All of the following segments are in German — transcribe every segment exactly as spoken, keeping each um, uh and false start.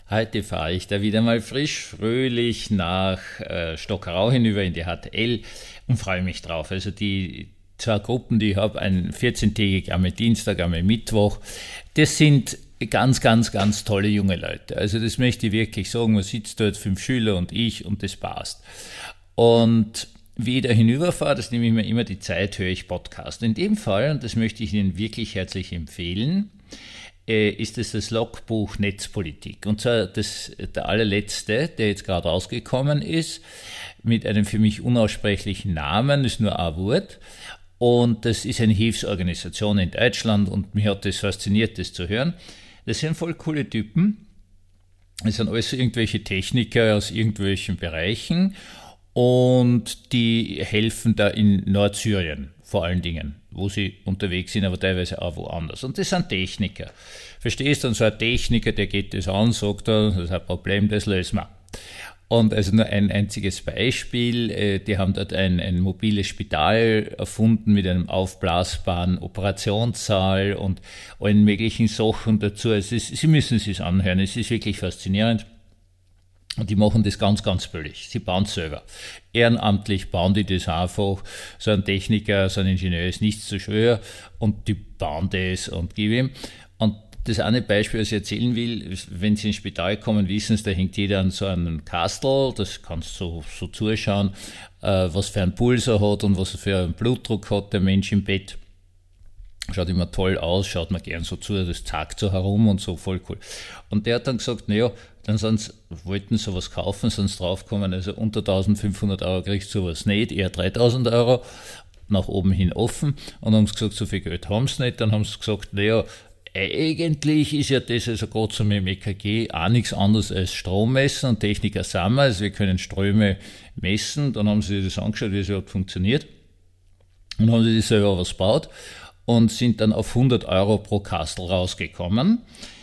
Heute fahre ich da wieder mal frisch, fröhlich nach äh, Stockerau hinüber in die H T L und freue mich drauf. Also die zwei Gruppen, die ich habe, ein vierzehntägig, einmal Dienstag, einmal Mittwoch, das sind ganz, ganz, ganz tolle junge Leute. Also das möchte ich wirklich sagen, man sitzt dort, fünf Schüler und ich und das passt. Und wie ich da hinüberfahre, das nehme ich mir immer die Zeit, höre ich Podcast. In dem Fall, und das möchte ich Ihnen wirklich herzlich empfehlen, ist es das Logbuch Netzpolitik. Und zwar das, der allerletzte, der jetzt gerade rausgekommen ist, mit einem für mich unaussprechlichen Namen, ist nur ein Wort. Und das ist eine Hilfsorganisation in Deutschland und mich hat das fasziniert, das zu hören. Das sind voll coole Typen. Das sind alles irgendwelche Techniker aus irgendwelchen Bereichen und die helfen da in Nordsyrien. Vor allen Dingen, wo sie unterwegs sind, aber teilweise auch woanders. Und das sind Techniker. Verstehst du? Und so ein Techniker, der geht das an, sagt er, das ist ein Problem, das lösen wir. Und also nur ein einziges Beispiel, die haben dort ein, ein mobiles Spital erfunden mit einem aufblasbaren Operationssaal und allen möglichen Sachen dazu. Es ist, Sie müssen es sich anhören, es ist wirklich faszinierend. Und die machen das ganz, ganz billig. Sie bauen es selber. Ehrenamtlich bauen die das einfach. So ein Techniker, so ein Ingenieur ist nichts zu schwer und die bauen das und geben ihm. Und das eine Beispiel, was ich erzählen will, wenn Sie ins Spital kommen, wissen Sie, da hängt jeder an so einem Kastel, das kannst du so, so zuschauen, äh, was für einen Puls er hat und was für einen Blutdruck hat der Mensch im Bett. Schaut immer toll aus, schaut mir gern so zu, das zackt so herum und so, voll cool. Und der hat dann gesagt, naja, dann sind's, wollten sie sowas kaufen, sind sie draufgekommen, also unter eintausendfünfhundert Euro kriegst du sowas nicht, eher dreitausend Euro, nach oben hin offen. Und dann haben sie gesagt, so viel Geld haben sie nicht. Dann haben sie gesagt, naja, eigentlich ist ja das also gerade so mit dem E K G auch nichts anderes als Strom messen und Techniker sind wir, also wir können Ströme messen. Dann haben sie das angeschaut, wie es überhaupt funktioniert. Und haben sie das selber was gebaut und sind dann auf hundert Euro pro Kastel rausgekommen.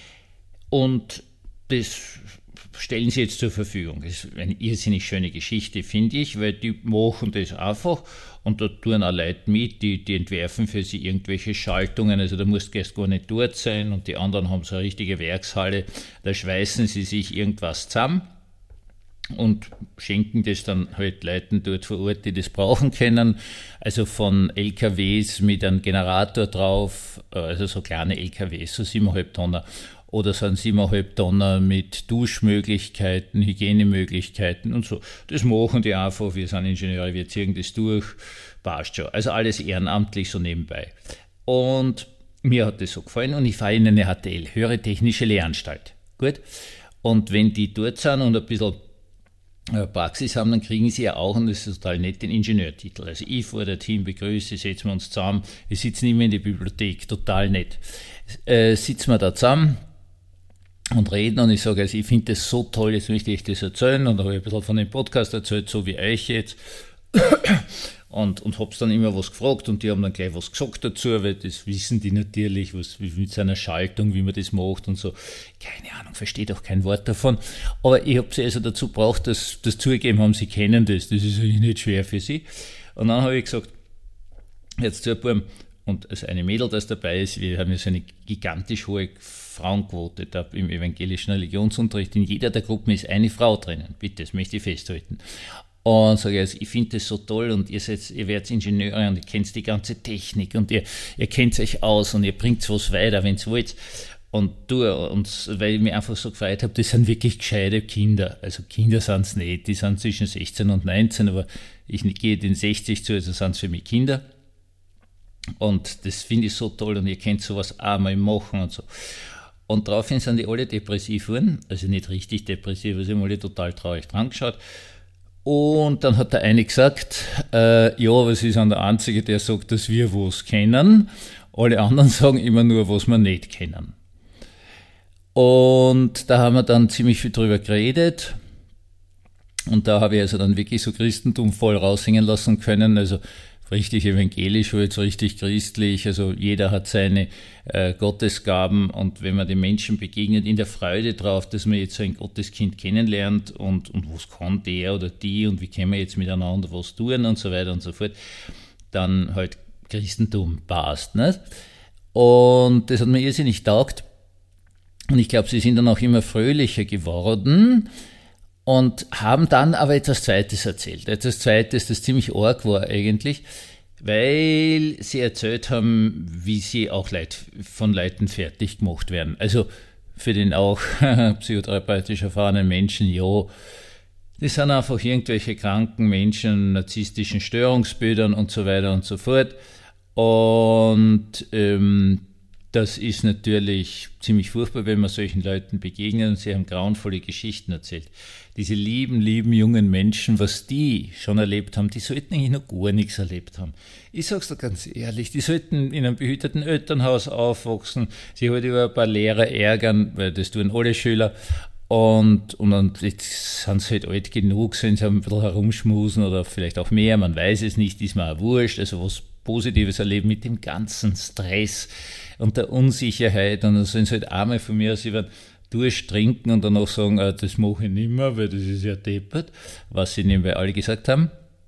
Und das stellen sie jetzt zur Verfügung. Das ist eine irrsinnig schöne Geschichte, finde ich, weil die machen das einfach und da tun auch Leute mit, die, die entwerfen für sie irgendwelche Schaltungen, also da musst du erst gar nicht dort sein und die anderen haben so eine richtige Werkshalle, da schweißen sie sich irgendwas zusammen und schenken das dann halt Leuten dort vor Ort, die das brauchen können. Also von L K Ws mit einem Generator drauf, also so kleine L K Ws, so siebeneinhalb Tonner, oder so ein siebeneinhalb Tonner mit Duschmöglichkeiten, Hygienemöglichkeiten und so. Das machen die einfach, wir sind Ingenieure, wir ziehen das durch, passt schon. Also alles ehrenamtlich so nebenbei. Und mir hat das so gefallen und ich fahre in eine H T L, Höhere Technische Lehranstalt. Gut? Und wenn die dort sind und ein bisschen Praxis haben, dann kriegen sie ja auch, und das ist total nett, den Ingenieurtitel. Also ich fahre dorthin, begrüße, setzen wir uns zusammen, wir sitzen immer in der Bibliothek, total nett. Äh, sitzen wir da zusammen und reden und ich sage, also ich finde das so toll, jetzt möchte ich das erzählen und da habe ich ein bisschen von dem Podcast erzählt, so wie euch jetzt. Und, und hab's dann immer was gefragt und die haben dann gleich was gesagt dazu, weil das wissen die natürlich, was wie mit seiner Schaltung, wie man das macht und so. Keine Ahnung, versteht auch kein Wort davon. Aber ich habe sie also dazu gebraucht, dass das zugegeben haben, sie kennen das. Das ist eigentlich nicht schwer für sie. Und dann habe ich gesagt, jetzt zu einem und also eine Mädel, das dabei ist, wir haben ja so eine gigantisch hohe Frauenquote da im evangelischen Religionsunterricht. In jeder der Gruppen ist eine Frau drinnen. Bitte, das möchte ich festhalten. Und sage ich, also ich finde das so toll und ihr seid, ihr werdet Ingenieure und ihr kennt die ganze Technik und ihr, ihr kennt euch aus und ihr bringt was weiter, wenn ihr wollt. Und du, und weil ich mich einfach so gefreut habe, das sind wirklich gescheite Kinder. Also Kinder sind es nicht, die sind zwischen sechzehn und neunzehn, aber ich gehe den sechzig zu, also sind es für mich Kinder. Und das finde ich so toll und ihr könnt sowas auch mal machen und so. Und daraufhin sind die alle depressiv geworden, also nicht richtig depressiv, also sie haben alle total traurig dran geschaut. Und dann hat der eine gesagt, äh, ja, aber sie sind der Einzige, der sagt, dass wir was kennen. Alle anderen sagen immer nur, was wir nicht kennen. Und da haben wir dann ziemlich viel drüber geredet. Und da habe ich also dann wirklich so Christentum voll raushängen lassen können. Also richtig evangelisch, jetzt richtig christlich, also jeder hat seine äh, Gottesgaben und wenn man den Menschen begegnet, in der Freude drauf, dass man jetzt so ein Gotteskind kennenlernt und, und was kann der oder die und wie können wir jetzt miteinander was tun und so weiter und so fort, dann halt Christentum passt, nicht? Und das hat mir irrsinnig taugt. Und ich glaube, sie sind dann auch immer fröhlicher geworden und haben dann aber etwas Zweites erzählt. Etwas Zweites, das ziemlich arg war eigentlich, weil sie erzählt haben, wie sie auch Leute, von Leuten fertig gemacht werden. Also für den auch psychotherapeutisch erfahrenen Menschen, ja, das sind einfach irgendwelche kranken Menschen, narzisstischen Störungsbildern und so weiter und so fort. Und ähm, das ist natürlich ziemlich furchtbar, wenn man solchen Leuten begegnet, und sie haben grauenvolle Geschichten erzählt. Diese lieben, lieben jungen Menschen, was die schon erlebt haben, die sollten eigentlich noch gar nichts erlebt haben. Ich sag's dir ganz ehrlich, die sollten in einem behüteten Elternhaus aufwachsen, sich halt über ein paar Lehrer ärgern, weil das tun alle Schüler. Und, und, und jetzt sind sie halt alt genug, sind sie ein bisschen herumschmusen oder vielleicht auch mehr, man weiß es nicht, ist mir auch wurscht, also was Positives erleben mit dem ganzen Stress und der Unsicherheit, und dann sollen sie halt einmal von mir aus über durchtrinken und danach sagen, ah, das mache ich nicht mehr, weil das ist ja deppert, was sie nebenbei alle gesagt haben.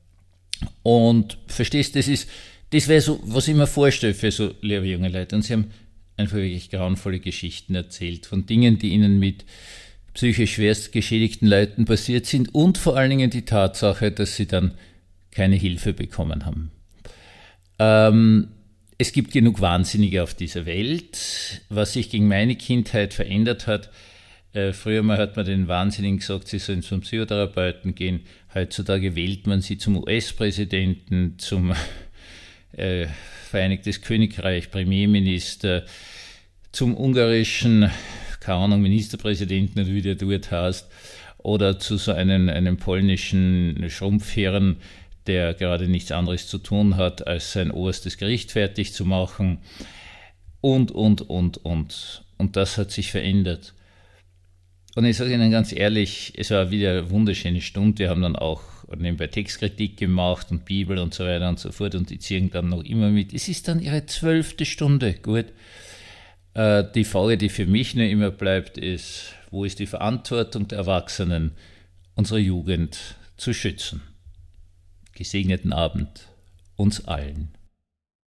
Und verstehst, das ist, das wäre so, was ich mir vorstelle für so liebe junge Leute. Und sie haben einfach wirklich grauenvolle Geschichten erzählt von Dingen, die ihnen mit psychisch schwerst geschädigten Leuten passiert sind, und vor allen Dingen die Tatsache, dass sie dann keine Hilfe bekommen haben. Ähm, es gibt genug Wahnsinnige auf dieser Welt. Was sich gegen meine Kindheit verändert hat, äh, früher mal hat man den Wahnsinnigen gesagt, sie sollen zum Psychotherapeuten gehen. Heutzutage wählt man sie zum U S-Präsidenten, zum äh, Vereinigtes Königreich Premierminister, zum ungarischen, keine Ahnung, Ministerpräsidenten oder wie der dort heißt, oder zu so einem, einem polnischen Schrumpfherren, der gerade nichts anderes zu tun hat, als sein oberstes Gericht fertig zu machen, und, und, und, und. Und das hat sich verändert. Und ich sage Ihnen ganz ehrlich, es war wieder eine wunderschöne Stunde. Wir haben dann auch nebenbei Textkritik gemacht und Bibel und so weiter und so fort, und die ziehen dann noch immer mit. Es ist dann ihre zwölfte Stunde, gut. Äh, die Frage, die für mich nur immer bleibt, ist, wo ist die Verantwortung der Erwachsenen, unsere Jugend zu schützen? Gesegneten Abend uns allen.